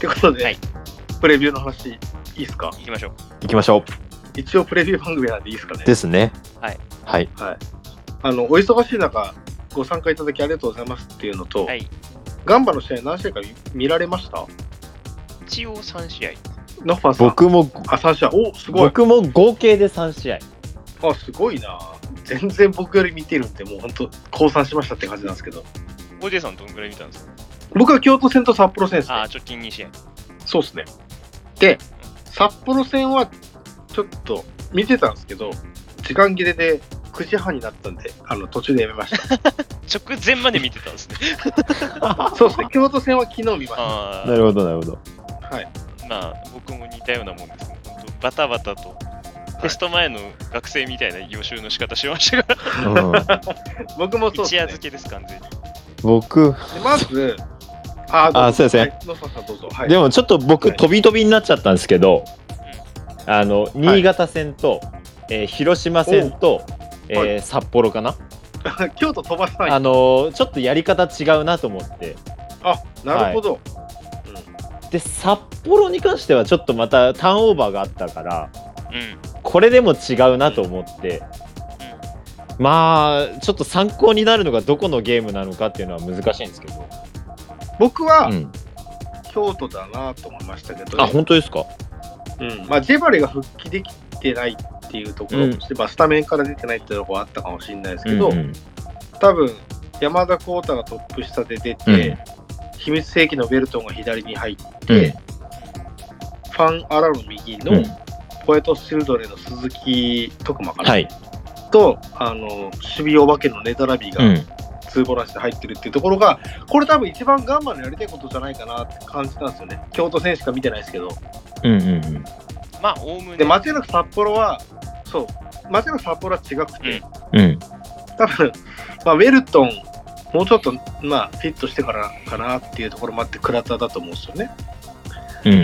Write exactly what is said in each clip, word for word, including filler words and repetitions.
ってことで、 はい、 プレビューの話いいですか？ 行きましょう。 行きましょう。一応プレビュー番組なんでいいですかね？ ですね。 はい。 はい。 はい。あの、お忙しい中、ご参加いただきありがとうございますっていうのと、 はい、 ガンバの試合何試合か 見, 見られました？ 一応さん試合。 ノッファーさん。 僕も、 あ、さん試合。お、すごい。 僕も合計でさん試合。 あ、すごいな。全然僕より見てるんで、もう本当、降参しましたって感じなんですけど。 オージェーさんどんぐらい見たんですか？ 僕は京都戦と札幌戦ですね。 あ、直近に試合。 そうですね。で、札幌戦はちょっと見てたんですけど、時間切れでくじはんになったんで、あの途中でやめました。 直前まで見てたんですね。 そうですね。京都戦は昨日見ました。 あなるほど、なるほど。 はい。 まあ、僕も似たようなもんですね。本当バタバタと。テスト前の学生みたいな予習の仕方しましたから、 うん、 僕もそうですね。 一夜漬けです、完全に。 僕、 でまず、あ、 あ、そうですね。 はい、野沢さんどうぞ。はい、 でもちょっと僕、 はい、 飛び飛びになっちゃったんですけど、うん、あの新潟戦と、はい、えー、広島戦と、えーはい、札幌かな。 京都飛ばしたい。 あのー、ちょっとやり方違うなと思って。 あ、なるほど。はい、 うん、で札幌に関してはちょっとまたターンオーバーがあったから、 うん、 これでも違うなと思って、うん、まあちょっと参考になるのがどこのゲームなのかっていうのは難しいんですけど、 僕は、 うん、 京都だなと思いましたけど、 ね、あ、本当ですか？ うん、まあジェバリが復帰できてないっていうところ、うん、スタメンから出てないっていうところはあったかもしれないですけど、うんうん、多分山田浩太がトップ下で出て、うん、秘密兵器のベルトンが左に入って、うん、ファン・アラの右の、うん、ポエト・シルドレの鈴木徳馬かな、はい、とあの守備お化けのネタラビーが、うん、ツーボランチで入ってるっていうところが、これ多分一番ガンバのやりたいことじゃないかなって感じたんですよね。京都戦しか見てないですけど。 うんうんうん。 まあ、おおむね。 で、間違いなく札幌は、そう、間違いなく札幌は違くて、 うん。 多分、まあ、ウェルトン、もうちょっと、まあ、フィットしてからかなっていうところもあって、倉田だと思うんですよね。 うんうん。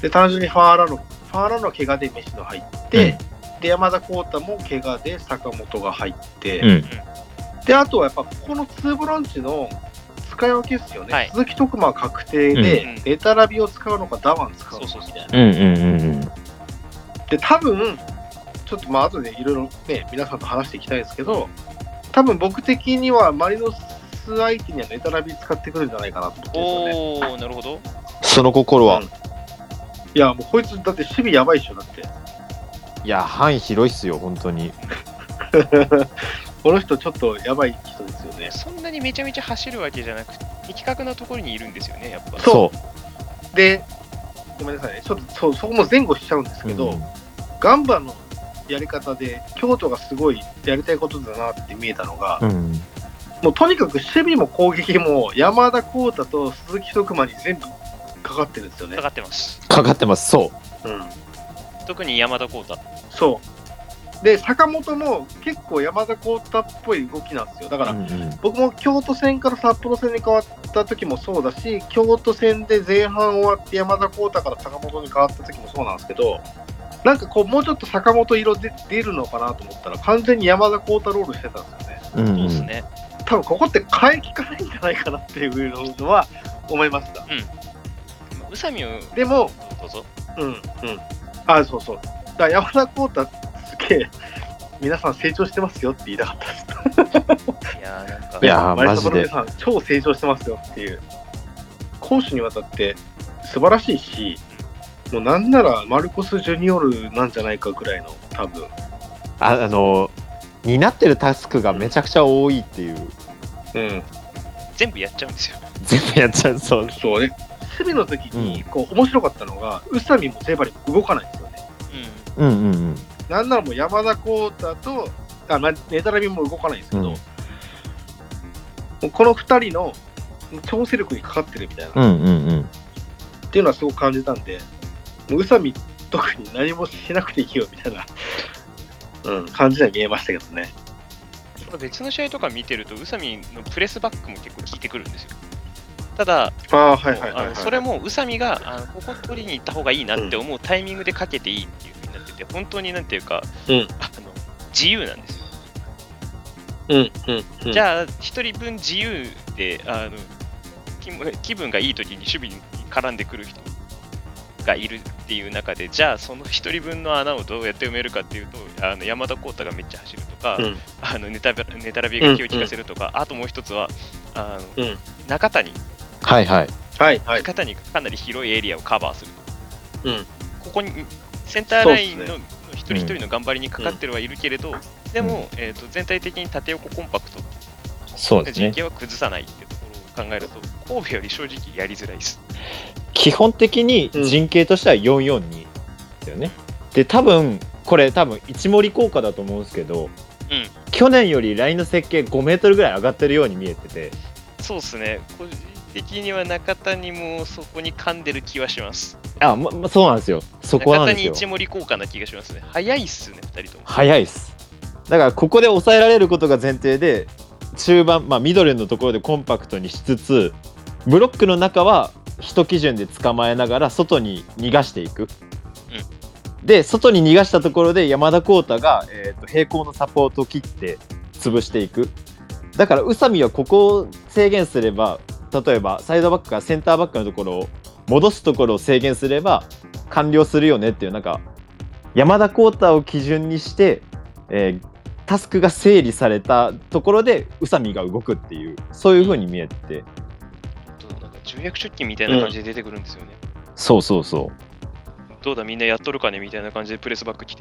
で、単純にファーラの、ファーラの怪我で飯野入って、うん、で、山田浩太も怪我で坂本が入って、うん、で、あとはやっぱここのツーボランチの使い分けですよね。はい、鈴木徳馬は確定で、うん、レタラビを使うのかダワン使うのかみたいな。 うんうんうんうん、 で、多分、ちょっとまあ後でいろいろね、皆さんと話していきたいですけど、多分僕的にはマリノス相手にはレタラビ使ってくるんじゃないかなと思ってるんですよね。 おー、なるほど。 その心は、うん、いや、もうこいつだって守備やばいっしょ、だって。 いや、範囲広いっすよ、本当に。 この人ちょっとやばい人ですよね。 そんなにめちゃめちゃ走るわけじゃなくて、的確なところにいるんですよね、やっぱ。 そうで、ごめんなさいね、ちょっと そ, そこも前後しちゃうんですけど、うん、ガンバのやり方で京都がすごいやりたいことだなって見えたのが、うん、もうとにかく守備も攻撃も山田浩太と鈴木徳馬に全部かかってるんですよね。 かかってます。 かかってます、そう。 うん、 特に山田浩太。 そう。で、坂本も結構山田浩太っぽい動きなんですよ。だから、うんうん、僕も京都戦から札幌戦に変わった時もそうだし、京都戦で前半終わって山田浩太から坂本に変わった時もそうなんですけど、なんかこうもうちょっと坂本色で出るのかなと思ったら完全に山田浩太ロールしてたんですよね。 うんうん、 そうですね。 多分ここって変え聞かないんじゃないかなっていうのは思いました。 うん。宇佐美をでもどうぞ。 うんうん。あ、そうそう。だから山田浩太皆さん成長してますよって言いたかったです。 いやーなんか、 いやーマジでさん超成長してますよっていう。攻守にわたって素晴らしいし、もうなんならマルコス・ジュニオールなんじゃないかぐらいの多分。 あ、あの担ってるタスクがめちゃくちゃ多いっていう。 うん。 全部やっちゃうんですよ。 全部やっちゃう。そう。 そうね。守備の時にこう面白かったのが、宇佐美もゼバリも動かないんですよね。 うんうんうんうん。 なんならもう山田浩太とあネタラビも動かないんですけど、うん、もうこのふたりの調整力にかかってるみたいな、 うんうんうん、 っていうのはすごく感じたんで、もう宇佐美特に何もしなくていいよみたいな、うん、感じには見えましたけどね。 別の試合とか見てると宇佐美のプレスバックも結構効いてくるんですよ。ただ、 あ、はいはいはいはい、 それも宇佐美があのここ取りに行った方がいいなって思うタイミングでかけていいっていう風になってて、本当になんていうか、 うん、あの自由なんですよ。 うんうんうん、 じゃあ一人分自由であの気分がいい時に守備に絡んでくる人がいるっていう中で、じゃあそのひとりぶんの穴をどうやって埋めるかっていうと、あの山田浩太がめっちゃ走るとか、うん、あのネタネタラビが気を利かせるとか、うんうん、あともう一つはあの、うん、中谷、 はいはいはいはい、 中谷がかなり広いエリアをカバーする、 うん、 ここにセンターラインの一人一人の頑張りにかかってるはいるけれど、うん、でも、えーと、全体的に縦横コンパクト、 そうですね、 陣形は崩さないっていうところを考えると、神戸より正直やりづらいです。 基本的に陣形としてはよんよんにですよね、うん、で多分これ多分一盛り効果だと思うんですけど、 うん、 去年よりラインの設計ごメートルぐらい上がってるように見えてて、 そうですね、個人的には中谷もそこに噛んでる気はします。 あ、ま、ま、そうなんですよ、そこなんですよ。 中谷一盛り効果な気がしますね。早いっすね、ふたりとも。 早いっす。だからここで抑えられることが前提で、中盤、まあミドルのところでコンパクトにしつつ、ブロックの中は一基準で捕まえながら外に逃がしていく、うん、で外に逃がしたところで山田浩太が、えーと、平行のサポートを切って潰していく。だから宇佐美はここを制限すれば、例えばサイドバックからセンターバックのところを戻すところを制限すれば完了するよねっていう、なんか山田浩太を基準にして、えー、タスクが整理されたところで宇佐美が動くっていう、そういう風に見えて、 重役出勤みたいな感じで出てくるんですよね、 うん、そうそうそう、 どうだみんなやっとるかねみたいな感じでプレスバック来て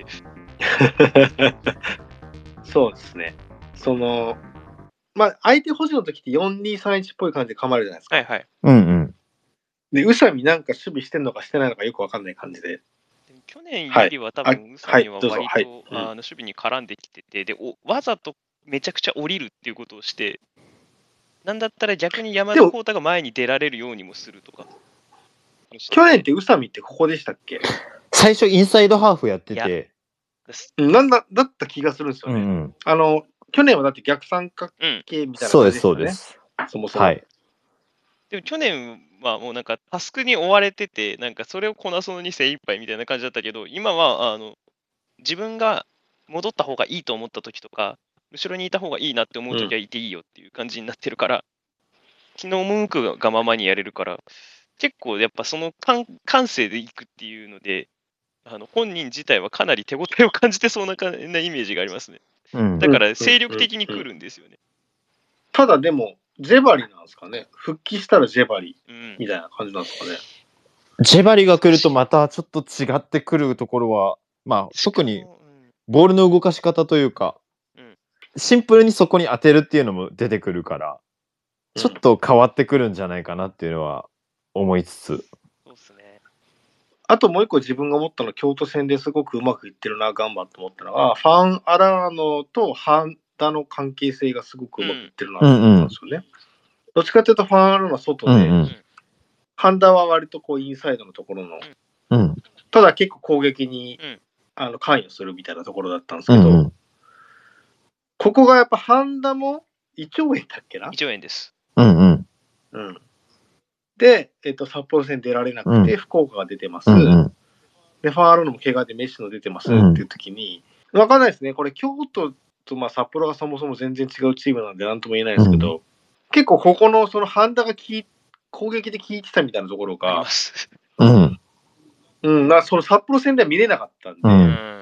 そうですね、そのまあ相手保持の時ってよんにさんいちっぽい感じで構えるじゃないですか。 はいはい、 うんうん、 で宇佐美なんか守備してんのかしてないのかよく分かんない感じで、 去年よりは多分宇佐美は割と、はいはい、あの守備に絡んできてて、でおわざとめちゃくちゃ降りるっていうことをして、なんだったら逆に山田浩太が前に出られるようにもするとか。 去年って宇佐美ってここでしたっけ？ 最初インサイドハーフやってて、 なんだだった気がするんですよね、うんうん、あの去年はだって逆三角形みたいな感じでしたね、うん、そうですそうです、そもそも、はい、 でも去年はもうなんかタスクに追われてて、なんかそれをこなすのに精一杯みたいな感じだったけど、今はあの自分が戻った方がいいと思った時とか、後ろにいた方がいいなって思う時はいていいよっていう感じになってるから、うん、昨日文句がままにやれるから、結構やっぱその感, 感性でいくっていうので、あの本人自体はかなり手応えを感じてそう な, なイメージがありますね、うん、だから精力的に来るんですよね、うんうんうん、 ただでもジェバリなんですかね、復帰したらジェバリみたいな感じなんですかね、 うん、ジェバリが来るとまたちょっと違ってくるところは、まあ特にボールの動かし方というか、うん、シンプルにそこに当てるっていうのも出てくるから、ちょっと変わってくるんじゃないかなっていうのは思いつつ、 そうっすね。 あともう一個自分が思ったのは、京都戦ですごくうまくいってるな、ガンバと思ったのが、ファン・アラーノとハンダの関係性がすごくうまくいってるなと思ったんですよね。うんうん、どっちかというとファン・アラーノは外で、うんうん、ハンダは割とこうインサイドのところの、うん、ただ結構攻撃に、うん、あの関与するみたいなところだったんですけど、うんうん、ここがやっぱハンダも胃腸炎だっけな、 胃腸炎です。 うんうんうん、で、えっと、札幌戦出られなくて、うん、福岡が出てます、うんうん、でファン・アラーノも怪我でメッシの出てます、うん、っていう時に分かんないですね、これ京都とまあ札幌がそもそも全然違うチームなんで何とも言えないですけど、うん、結構ここのそのハンダがき攻撃で効いてたみたいなところが、うんうん、まあ、その札幌戦では見れなかったんで、うん、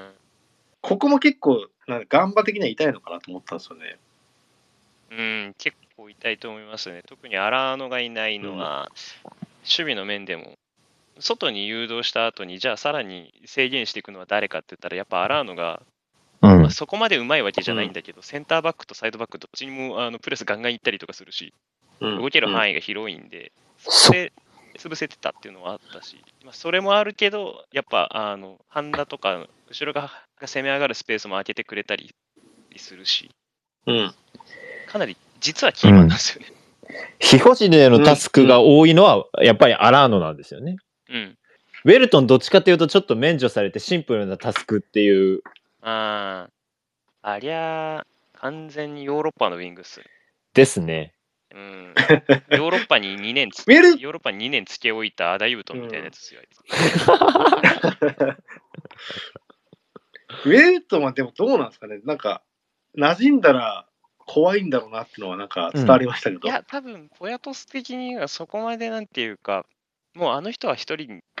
ここも結構なんかガンバ的には痛いのかなと思ったんですよね。 うん、結構痛いと思いますね。特にアラーノがいないのは、うん、守備の面でも外に誘導した後にじゃあさらに制限していくのは誰かって言ったらやっぱアラーノが、うんまあ、そこまでうまいわけじゃないんだけど、うん、センターバックとサイドバックどっちにもあのプレスガンガン行ったりとかするし、うん、動ける範囲が広いんで、うん、そこで潰せてたっていうのはあったし、まあ、それもあるけどやっぱあのハンダとか後ろが攻め上がるスペースも空けてくれたりするし、 うん、 かなり実はキーマンなんですよね。 非保持でのタスクが多いのはやっぱりアラーノなんですよね。うん、ウェルトンどっちかっていうとちょっと免除されてシンプルなタスクっていう。 ああ、ありゃ完全にヨーロッパのウィングっす。 ですね。 うん、ヨーロッパににねんつヨーロッパににねんつけ置いたアダユートンみたいなやつですよ。 ウェルトンはでもどうなんですかね、なんか馴染んだら怖いんだろうなっていうのはなんか伝わりましたけど、うん、 いや多分ポヤトス的にはそこまでなんていうか、もうあの人は一人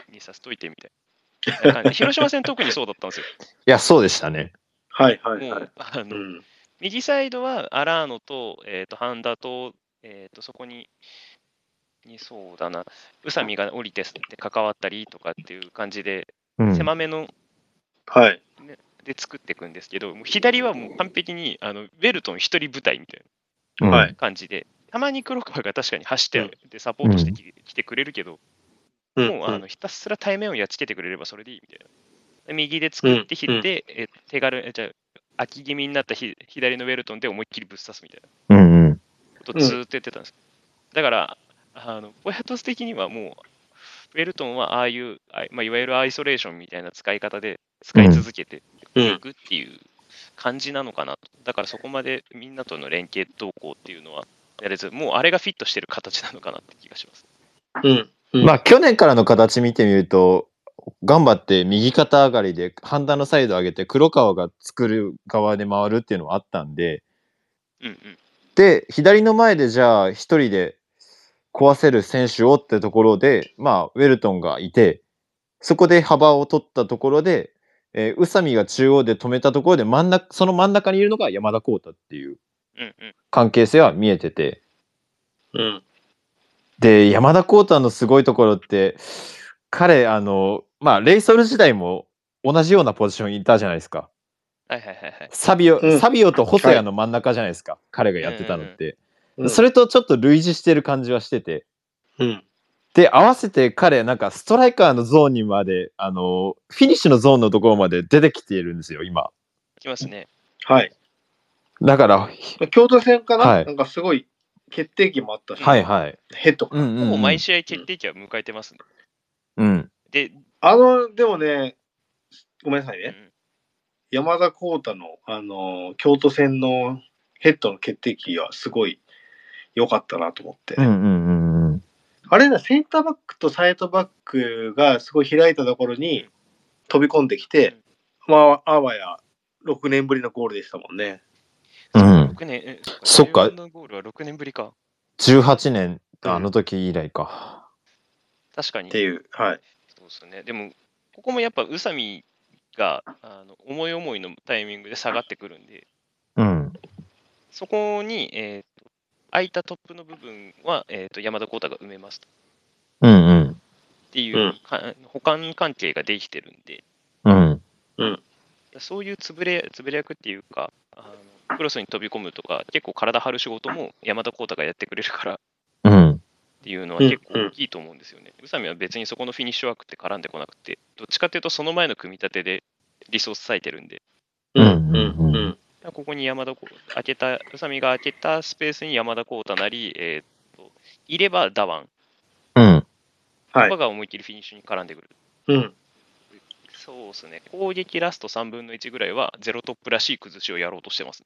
にさせといてみたいな感じで、広島戦特にそうだったんですよ。 いや、そうでしたね。 はいはいはい。 もうあのうん。 右サイドはアラーノと、えー、とハンダと、えー、とそこに、にそうだな、宇佐美が降りてで関わったりとかっていう感じで、 うん。 狭めの、 はい。 ね、で作っていくんですけど、もう左はもう完璧にあのウェルトン一人部隊みたいうんは。 ない感じで、たまに黒川が確かに走って、 うんでサポートしてき,、来てくれるけど、 うんもうあのひたすら対面をやっつけてくれればそれでいいみたいな。で右で作って引いて、えー手軽、えじゃあ空き気味になったひ左のウェルトンで思いっきりぶっ刺すみたいなうんうん。 ことをずーっとやってたんです。だから、あのポヤトス的にはもう、ウェルトンはああいう、あいまあ、いわゆるアイソレーションみたいな使い方で使い続けてうんいくっていう感じなのかなと。だからそこまでみんなとの連携動向っていうのはやれず、もうあれがフィットしてる形なのかなって気がします。 うんうん。 まあ、去年からの形見てみると、頑張って右肩上がりで、ハンダのサイド上げて、黒川が作る側で回るっていうのはあったんで、 うんうん。 で、左の前でじゃあ、一人で壊せる選手をってところで、まあ、ウェルトンがいて、そこで幅を取ったところで、えー宇佐美が中央で止めたところで真ん中、その真ん中にいるのが山田浩太っていううんうん。 関係性は見えてて、 うん。 で、山田浩太のすごいところって、彼、あの、まあ、レイソル時代も同じようなポジションにいたじゃないですか。 はいはいはいはい。 サビオ、 うんサビオと細谷の真ん中じゃないですか。彼がやってたのって。 うんそれとちょっと類似してる感じはしてて。 うん。 で、合わせて彼、なんかストライカーのゾーンにまで、あの、フィニッシュのゾーンのところまで出てきているんですよ、今。 きますね。 はい。 だから、 京都戦かな、 はいなんかすごい決定機もあったし、 はいはい。 ヘッドか。 うんうん、うん。 ほぼ毎試合決定機は迎えてますね。 うん。 で、 あの、でもね、ごめんなさいね。 うん山田浩太の、あの、京都戦のヘッドの決定機はすごい良かったなと思って。 うんうんうんうん。 あれね、センターバックとサイドバックがすごい開いたところに飛び込んできて、まあ、あわやろくねんぶりのゴールでしたもんね。 うんろくねん、えそっかじゅうよんのゴールはろくねんぶりか。 じゅうはちねん、あの時以来か。 確かに。 っていう、はい。 そうですね。でも、ここもやっぱ宇佐美があの思い思いのタイミングで下がってくるんで、 うん。 そこに、えーと空いたトップの部分は、えーと山田浩太が埋めますとうんうん。 っていう、 うんか補完関係ができてるんで、 うん。 そういう潰れ潰れ役っていうか、あのクロスに飛び込むとか、結構体張る仕事も山田浩太がやってくれるからっうん。 ていうのは結構大きいと思うんですよね。宇佐美は別にそこのフィニッシュワークって絡んでこなくて、どっちかっていうとその前の組み立てでリソース割いてるんで、 うんうんうんうん。 ここに山田浩開けた、宇佐美が開けたスペースに山田浩太なり、えーといればダワンうん。 はいとかが思いっきりフィニッシュに絡んでくる。 うん。 そうですね。攻撃ラストさんぶんのいちぐらいはゼロトップらしい崩しをやろうとしてます。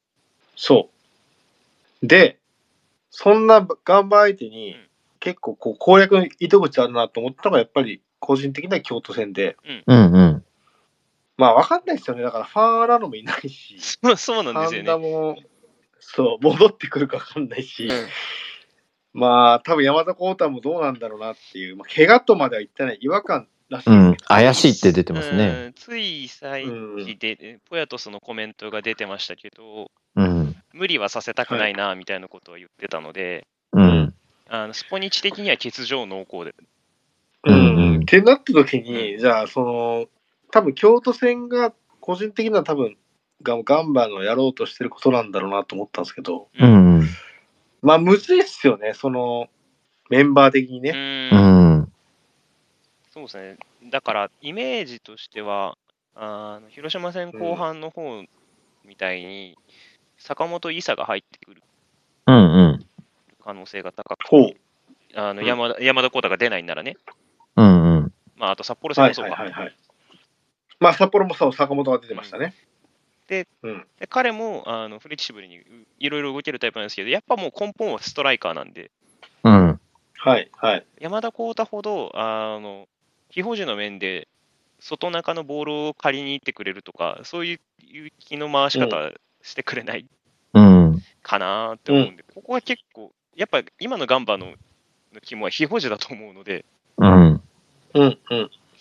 そう。で、そんなガンバ相手にうん結構こう攻略の糸口あるなと思ったのがやっぱり個人的な京都戦で、 うんうん。 まあ分かんないですよね。だからファンアラーノもいないし、 そうそうなんですよハンダね。 もそう戻ってくるか分かんないし、 うんまあ多分山田浩太もどうなんだろうなっていう、まあ、怪我とまでは言ってない違和感らしいうんですけど、 怪しいって出てますね。 うんつい最うん近で、ポヤトスのコメントが出てましたけど、 うん。 無理はさせたくないなみたいなことを言ってたので、 うん。 あのスポニチ的には欠場濃厚で。 うんうんうんってなった時に、じゃあその多分京都戦が個人的には多分ガガンバのやろうとしてることなんだろうなと思ったんですけど、 うんうん。 まあむずいっすよね、そのメンバー的にうね。 んうん。 そうですね。だから、イメージとしては、あの広島戦後半の方みたいに、坂本伊佐が入ってくるうんうん。 可能性が高くほうて、あのうん山田山田浩太が出ないんならね、 うんうん。 まあ、あと札幌戦はいもそうか。 はいはいはい。まあ札幌もそう坂本が出てましたね。 でうん、 で彼もあのフレキシブルにいろいろ動けるタイプなんですけど、やっぱもう根本はストライカーなんで、 うん。 はいはい。 山田浩太ほど、あの、非保持の面で、外中のボールを借りに行ってくれるとか、そういう気の回し方してくれないうん。 かなって思うんで、ここは結構、やっぱ今のガンバのの肝は非保持だと思うので、 うん。 うんうん。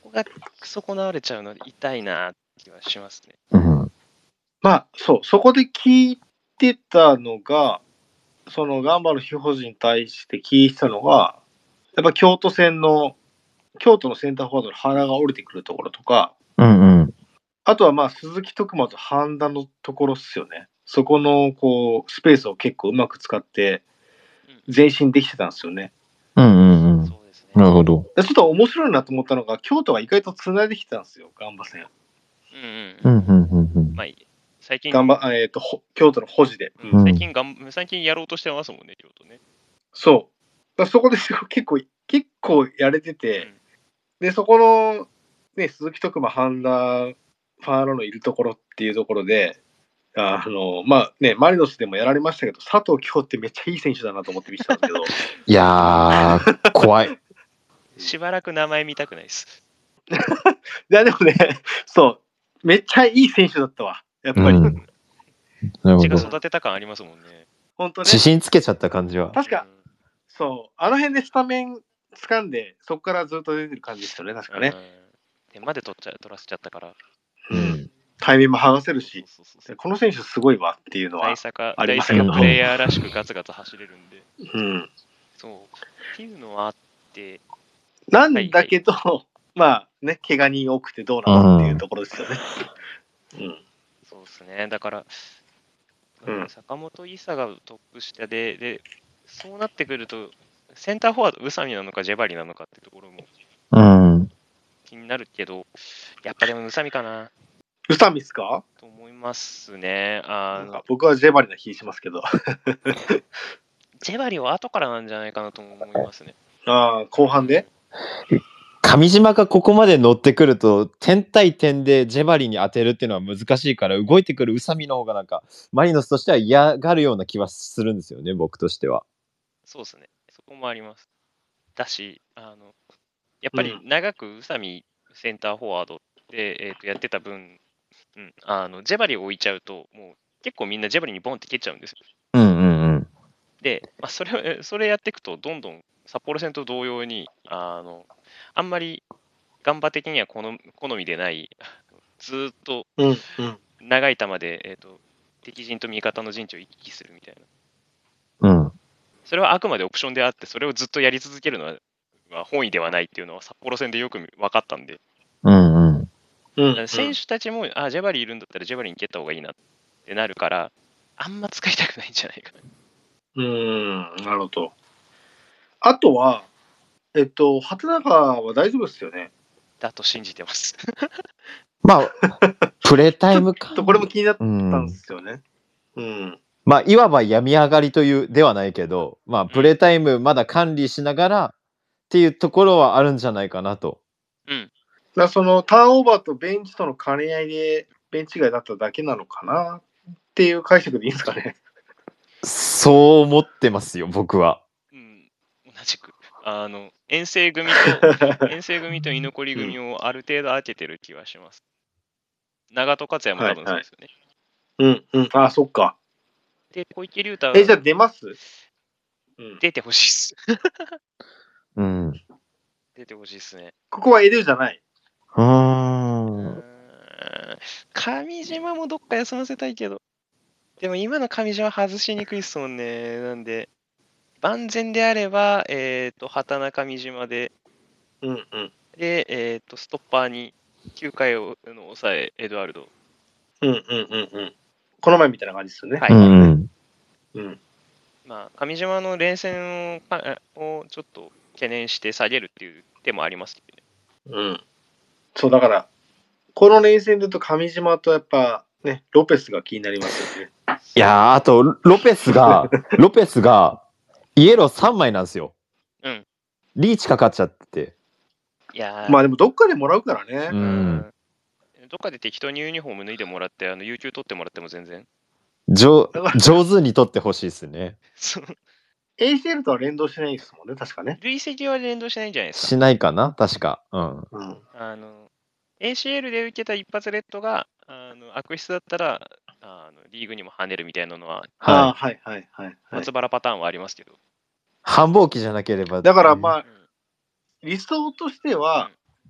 こが損なわれちゃうので痛いな気はしますね。 うん。 まあ、そう、そこで聞いてたのが、そのガンバの非保持に対して聞いてたのが、やっぱ京都戦の、京都のセンターフォワードの腹が折れてくるところとか、 うんうん。 あとはまあ鈴木徳馬と半田のところっすよね。そこのこうスペースを結構うまく使って前進できてたんですよね。 うんうんうん。 そうですね。 なるほど。 ちょっと面白いなと思ったのが、京都が意外と繋いできてたんですよ、ガンバ戦。 うんうん。 うんうんうんうん。 まあ、最近、 ガンバ、えっと、ほ京都の保持で。 うん最近がん、最近やろうとしてますもんね、京都ね。 そう。だからそこで結構、結構やれてて、 うんで、そこの、ね、鈴木徳馬、半田、ファーロのいるところっていうところで、あの、まあね、マリノスでもやられましたけど、佐藤京ってめっちゃいい選手だなと思って見てたんですけど、 いやー、怖い。 しばらく名前見たくないです。 いや、でもね、そう、めっちゃいい選手だったわ、やっぱり。 うんなるほ血がど。 育てた感ありますもんね。 本当ね自。信つけちゃった感じは。 確か、そう、あの辺でスタメン掴んで、そこからずっと出てる感じですよね、確かね。 うん。点まで取っちゃ取らせちゃったから。 うん。タイミングも剥がせるし、 そうそうそうこの選手すごいわっていうのは大阪、 あり大ますけど、 阪プレイヤーらしくガツガツ走れるんで。 うん。 そう。っていうのはあって、 なんだけど、まあね、怪我人多くてどうなのっていうところですよね。うん。 そうですね。だから、 うん坂本イサがトップ下で、で、そうなってくると、センターフォワード、宇佐美なのかジェバリなのかってところもうん。 気になるけど、やっぱでも宇佐美かな宇佐美っすか？ と思いますね。あのなんか僕はジェバリな気しますけど。 ジェバリは後からなんじゃないかなとも思いますね。 ああ、後半で上島がここまで乗ってくると点対点でジェバリに当てるっていうのは難しいから動いてくる宇佐美の方がなんかマリノスとしては嫌がるような気はするんですよね僕としては。 そうですね。そこもあります。だし、あのやっぱり長く宇佐美センターフォワードで、えー、とやってた分、うん、あのジェバリを置いちゃうと、もう結構みんなジェバリにボンって蹴っちゃうんですよ。 うんうんうん。 で、まあ、それをそれやっていくと、どんどん札幌戦と同様に、あのあんまりガンバ的には好好みでない、ずーっとうんうん。 長い球で、えー、と敵陣と味方の陣地を行き来するみたいうな。 ん。 それはあくまでオプションであって、それをずっとやり続けるのはは本意ではないっていうのは札幌戦でよく分かったんで、 うんうん。 うん選手たちも、あ、ジェバリいるんだったらジェバリに蹴った方がいいなってなるから、あんま使いたくないんじゃないかな。 うーん、なるほど。あとは、えっと、畑中は大丈夫ですよね。 だと信じてます。 まあプレータイムか。 ちょっとこれも気になったうんん。 ですよね。うん。 まあいわば病み上がりというではないけど、まあプレータイムまだ管理しながらっていうところはあるんじゃないかなと。 うん。 だからそのターンオーバーとベンチとの兼ね合いでベンチ外だっただけなのかなっていう解釈でいいんですかね。 そう思ってますよ僕は。 うん、同じく。あの、遠征組と、遠征組と居残り組をある程度当ててる気はします。長戸克也も多分そうですよね。 うんうん。あ、そっか。 で、小池龍太え、じゃあ出ますうん。 出てほしいっす。 うん。 出てほしいっすね。 ここはエデュじゃない。 うーん。 うーん上島もどっか休ませたいけど。でも今の上島外しにくいっすもんね。なんで、万全であれば、えっ、と、畑中上島で、 うんうん。 で、えっ、と、ストッパーにきゅうかいをの抑え、エドワルド。 うんうんうんうん。この前みたいな感じですよね。 はい。 うん。 うん。 まあ、上島の連戦をかをちょっと懸念して下げるっていう手もありますけどね。 うん。そう、だから、この連戦で言うと上島とやっぱね、ロペスが気になりますよね。 いやーあとロペスがロペスがイエローさんまいなんですよ。 うん。 リーチかかっちゃってて。 いやーまあでもどっかでもらうからね。 う。 うんどっかで適当にユニフォーム脱いでもらって、あの有給取ってもらっても全然。 上だから上手に取ってほしいですね。 そうエーシーエル とは連動しないですもんね、確かね。 累積は連動しないんじゃないですか。 しないかな確か。うん。 うん。 あの エーシーエル で受けた一発レッドがあの悪質だったらあのリーグにも跳ねるみたいなのは、 ああ、 はい。 はいはいはい、はい松。原パターンはありますけど。 繁忙期じゃなければ。 だからまあ、 うん理想としては、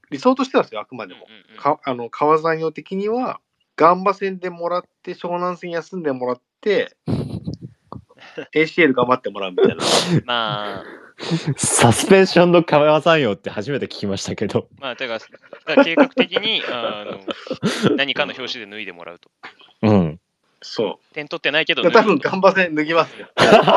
理想としてはですよ、あくまでも。 うんうんうんかあの川山用的には、ガンバ戦でもらって、湘南戦休んでもらって、エーシーエル 頑張ってもらうみたいな。 まあ、 サスペンションの川山さんよって初めて聞きましたけど。 まあ、てか、だから計画的にあの何かの表紙で脱いでもらうと。 うん。 そ点取ってないけどう。多脱ぐと、 分ガンバ戦脱ぎますよ。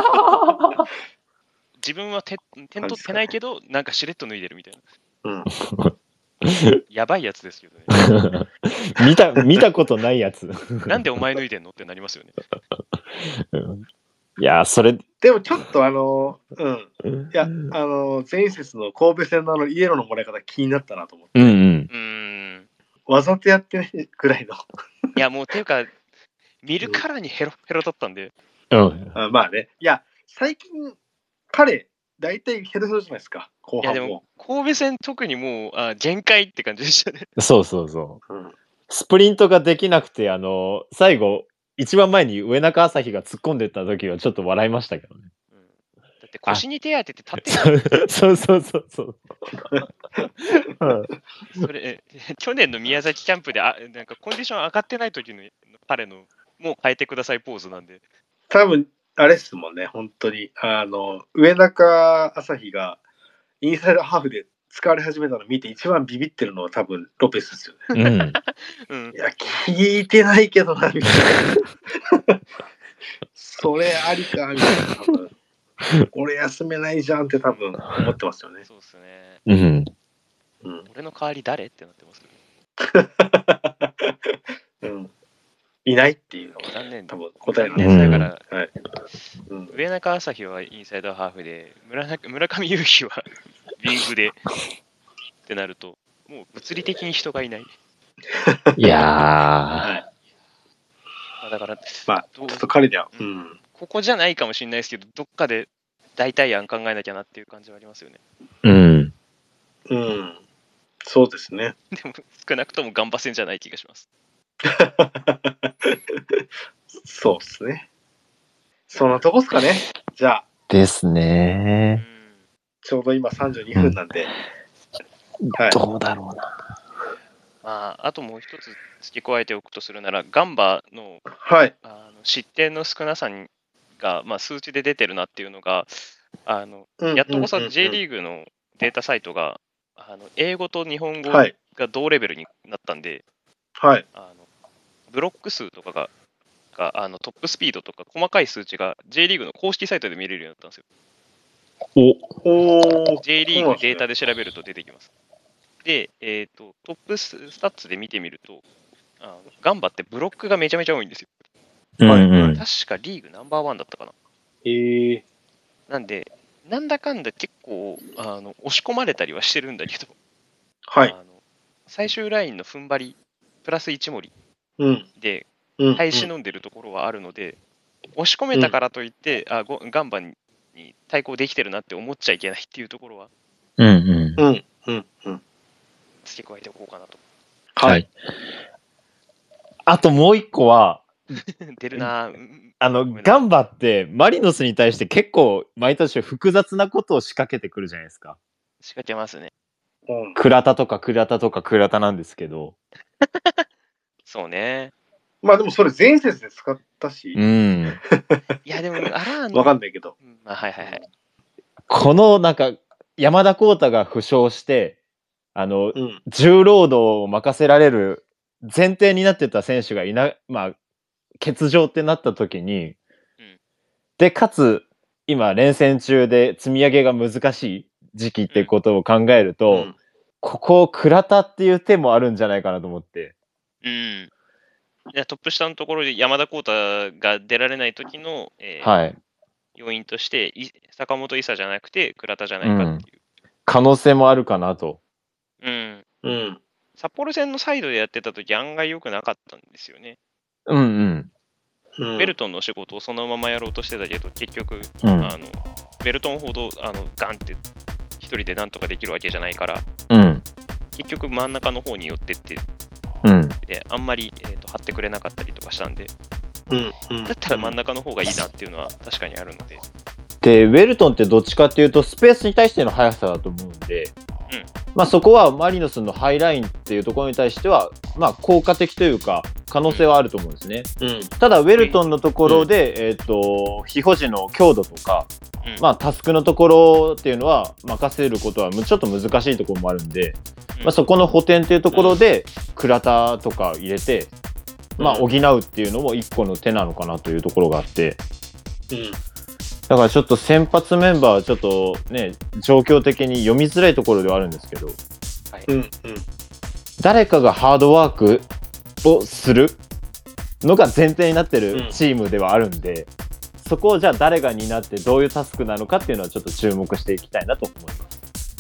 自分は点点取ってないけど、なんかしれっと脱いでるみたいな。 うん。 やばいやつですけどね。 見た、見たことないやつ。 なんでお前脱いでんのってなりますよね。 うんいや、それ、 でもちょっとあの、うん。いや、あの、前節の神戸戦のあのイエローのもらい方気になったなと思って。 うんうん。 うーん。 わざとやってないくらいの。 いや、もう、ていうか、見るからにヘロヘロだったんで。 うん。 あまあね。いや、最近、彼、大体ヘルヘルじゃないですか、後いや、で半もも。、神戸戦特にもう、あ限界って感じでしたね。 そうそうそう。 うん、 スプリントができなくて、あの、最後、一番前に上中朝日が突っ込んでった時はちょっと笑いましたけどね。 うん、だって腰に手当てて立ってる。 そうそうそうそう。うんそれ、え去年の宮崎キャンプであなんかコンディション上がってない時の彼のもう変えてくださいポーズなんで。 多分、あれっすもんね、本当に。あの、上中朝日がインサイドハーフで使われ始めたのを見て一番ビビってるのは多分ロペスですよね。 うん。 うんいや、聞いてないけどな、みたいな。それありか、みたいな。多分俺休めないじゃんって多分思ってますよね。 そうっすね。 うん。 うん。 俺の代わり誰ってなってますよね。 うん、いないっていうのが残念多分答えなん残です。 念ながら、 はい。うん、 上中朝日はインサイドハーフで、村中村上優輝はウィングでってなると、もう物理的に人がいない。 いやー。 はい。 まあ、だから、 まあ、ちどうょっと彼には、うん。 ここじゃないかもしれないですけど、どっかで代替案考えなきゃなっていう感じはありますよね。 うん。 うん。そうですね。 でも、少なくともガンバ戦じゃない気がします。 そうですね。そんなとこっすかね。じゃあ、 ですうねん。 ちょうど今さんじゅうにふんなんで。はい。 どうだろうな。 まあ、あともう一つ付け加えておくとするなら、ガンバのはい。 あの失点の少なさにが、まあ、数値で出てるなっていうのが、あのうんやっとこそうんうんうん J リーグのデータサイトが、あの英語と日本語はい。 が同レベルになったんで、 はい。 あのブロック数とかが、があのトップスピードとか細かい数値が J リーグの公式サイトで見れるようになったんですよ。 おおー。 J リーグそうなんですねデータで調べると出てきます。で、えーと、トップススタッツで見てみると、あのガンバってブロックがめちゃめちゃ多いんですよ。 はいうんうん。 確かリーグナンバーワンだったかな。 えー。 なんで、なんだかんだ結構あの押し込まれたりはしてるんだけど、 はい。 あの最終ラインの踏ん張り、プラスいち盛りうん。 でうん。 耐え忍んでるところはあるので、押し込めたからといって、あごガンバに対抗できてるなって思っちゃいけないっていうところはうんうん。 うん。うん。うん。 付け加えておこうかなと。 はい。 あともう一個は、 出るなぁ。うんあの、 ごめんなガンバってマリノスに対して結構毎年複雑なことを仕掛けてくるじゃないですか。 仕掛けますね。 うん。 倉田とか倉田とか倉田なんですけど。 そうね。 まあでもそれ前節で使ったし、 うん。 いや、でも、あらーの。 わかんないけど。 うんまあ、はいはいはい。 このなんか、山田浩太が負傷して、あの、 うん。 重労働を任せられる前提になってた選手がいな、まあ、欠場ってなった時に、 うんで、かつ、今、連戦中で積み上げが難しい時期ってことを考えると、 うん。 ここ、倉田っていう手もあるんじゃないかなと思って。 うん。いや、トップ下のところで山田浩太が出られない時の、えーはい。 要因として、い坂本伊佐じゃなくて倉田じゃないかっていう。 可能性もあるかなと。 うん。 うん。 札幌戦のサイドでやってた時案外良くなかったんですよね。 うんうん。 うん。 ベルトンの仕事をそのままやろうとしてたけど、結局、 うんあのベルトンほどあのガンって一人でなんとかできるわけじゃないから、 うん。 結局真ん中の方に寄ってってうん。 で、あんまり、えーと張ってくれなかったりとかしたんで、 うん。うん。 だったら真ん中の方がいいなっていうのは確かにあるので、 で、ウェルトンってどっちかっていうと、スペースに対しての速さだと思うんで、 まあ、そこはマリノスのハイラインっていうところに対しては、まあ、効果的というか可能性はあると思うんですね。 うん、 ただウェルトンのところで、うん、えーと非保持の強度とか、うん、まあ、タスクのところっていうのは任せることはちょっと難しいところもあるんで、うん、まあ、そこの補填っていうところで倉田とか入れて、うん、まあ、補うっていうのも一個の手なのかなというところがあって、 うん、 だからちょっと先発メンバーはちょっとね状況的に読みづらいところではあるんですけど、はい、 うんうん、 誰かがハードワークをするのが前提になってるチームではあるんで、うん、そこをじゃあ誰が担ってどういうタスクなのかっていうのはちょっと注目していきたいなと思います。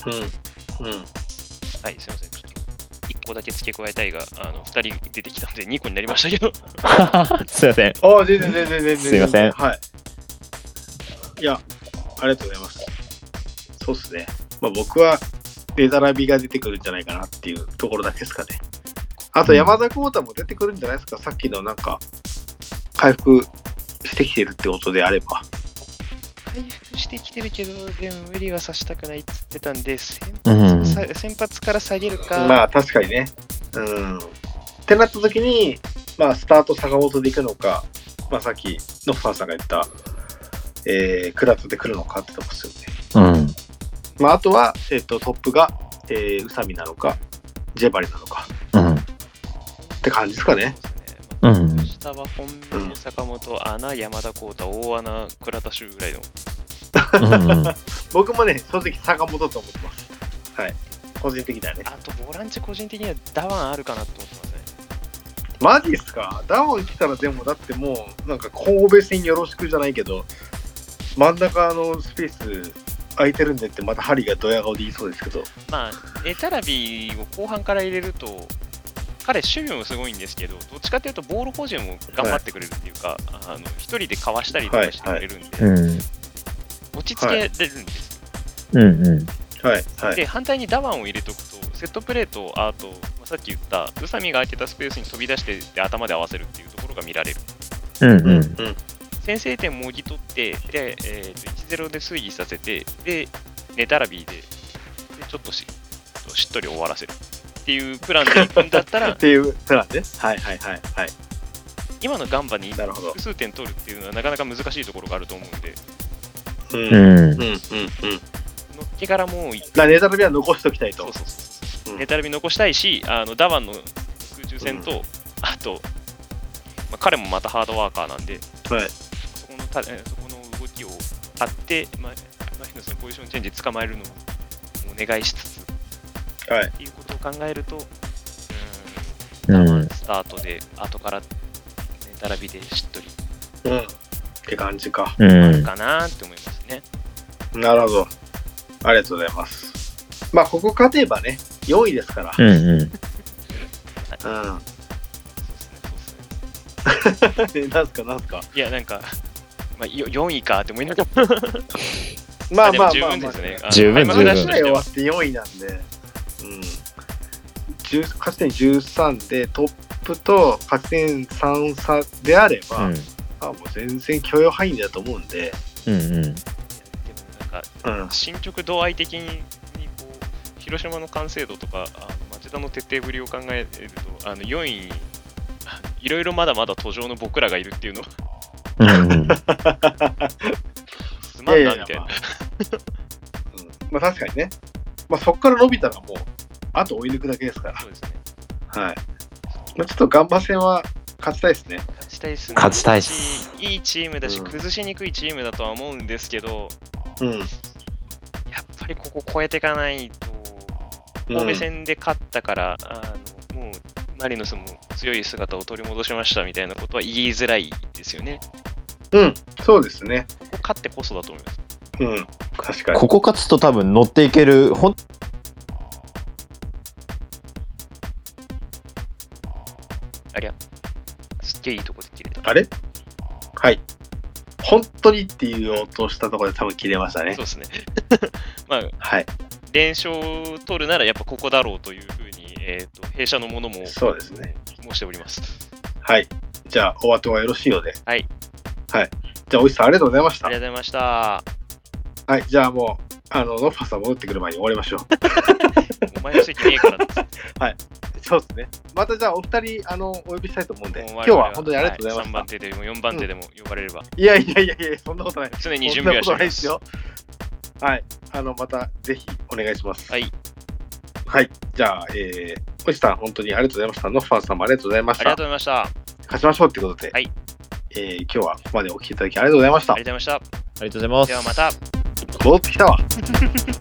うんうん、はい、すみません、ちょっといっこだけ付け加えたいが、あのふたり出てきたんでにこになりましたけどすいません。 ああ、全然全然全然すいません。 はい。いや、ありがとうございます。そうっすね。まあ僕はデザラビが出てくるんじゃないかなっていうところだけですかね。あと山田浩太も出てくるんじゃないですか、うん、さっきのなんか回復してきてるってことであれば。 回復してきてるけど、でも無理はさせたくないって言ってたんで、先発、 うん、 先発から下げるか。 まあ確かにね。うん。ってなった時に、まあスタート坂本でいくのか、まあさっきノッファーさんが言った、えー、クラットで来るのかってとこですよね。 うん。 まああとは、えっと、トップが、えー、宇佐美なのか、ジェバリなのか。 うん。 って感じですかね。 うん。 下は本命、坂本、穴、山田浩太、大穴、倉田修ぐらいの。 うんうん、 僕もね、正直坂本と思ってます。はい。個人的にはね。 あと、ボランチ個人的にはダワンあるかなと思ってますね。 マジっすか？ダウン来たらでもだってもうなんか神戸戦よろしくじゃないけど真ん中のスペース空いてるんでってまた針がドヤ顔で言いそうですけど、 まあエタラビを後半から入れると彼守備もすごいんですけど、どっちかというとボール保持も頑張ってくれるっていうか、はい、あの一人でかわしたりとかしてくれるんで、 はいはい、 落ち着けれるんですよ、はい、うんうんはいはい、 で反対にダワンを入れとくとセットプレーとあとさっき言った宇佐美が空けたスペースに飛び出してで頭で合わせるっていうところが見られる。 うんうん、 先制点もぎ取ってで、えー、といちたいゼロで推移させてでネタラビーで、でちょっと し, しっとり終わらせるっていうプランでいくんだったらっていうプランです。はいはいはいはい。 今のガンバに複数点取るっていうのはなかなか難しいところがあると思うんで、 うんうんうんうん。のっけからもうネタラビは残しておきたいと。 そうそうそう、うん、ネタラビ残したいし、あのダワンの空中戦と、うん、あと、まあ、彼もまたハードワーカーなんで、 はい、 そこのたそこの動きを張って、まあ、マリノスのポジションチェンジ捕まえるのをお願いしつつ、 はい、 っていうことを考えると、 うん、うん、 スタートで後からネタラビでしっとり、 うん、って感じか、 うん、 あるかなって思いますね。 なるほど、ありがとうございます。まあここ勝てばねよんいですから。 うんうん。うん。 え、なんすかなんすか。 いやなんか、まあ、よんいかって思いながら。 まあまあまあ十分ですね。 十分十分。 試合終わってよんいなんで、うん、勝ち点じゅうさんでトップと勝ち点さん差であれば、うん、あもう全然許容範囲だと思うんで。 うんうん。 でもなんか、うん、進捗度合い的に。広島の完成度とかあの町田の徹底ぶりを考えるとあのよんいにいろいろまだまだ途上の僕らがいるっていうのはすまんなみたいな。 まあ確かにね、まあ、そこから伸びたらもうあと追い抜くだけですから。 そうですね、 はい、まあ、ちょっとガンバ戦は勝ちたいですね。 勝ちたいですね。 勝ちたいっす。 いいチームだし、うん、崩しにくいチームだとは思うんですけど、 うん、 やっぱりここ超えていかないと神戸戦で勝ったから、うん、あのもうマリノスも強い姿を取り戻しましたみたいなことは言いづらいですよね。 うん、そうですね。 ここ勝ってこそだと思います。 うん、確かに。 ここ勝つと多分乗っていける。ほんありゃ、すっげえいいとこで切れた。 あれ？はい。本当にっていう音をしたところで多分切れましたね。 そうですね。まあ、 はい。 連勝を取るならやっぱここだろうというふうに、えーと、弊社のものもそうですね申しております。 はい。じゃあお後がよろしいようで。 はい。 はい。じゃあおいしさんありがとうございました。 ありがとうございました。 はい。じゃあもうあのノッファさん戻ってくる前に終わりましょう。 お前の席ねえからって。 そうですね。またじゃあお二人あのお呼びしたいと思うんで、 もう今日は本当にありがとうございまさんした。 ばん手でもよんばん手でも呼ばれれば。 いやいやいやいや、そんなことない。 常に準備はしてまそんなことないですす。よ。はい。あの、またぜひお願いします。 はい。 はい。じゃあ、えー、星さん、本当にありがとうございました。ノッファンさんもありがとうございました。 ありがとうございました。あ勝ちましょうってことで、 はい。 えー、今日はここまでお聞きいただきありがとうございました。 りがとうございました。 ありがとうございます。 ではまた。 戻ってきたわ。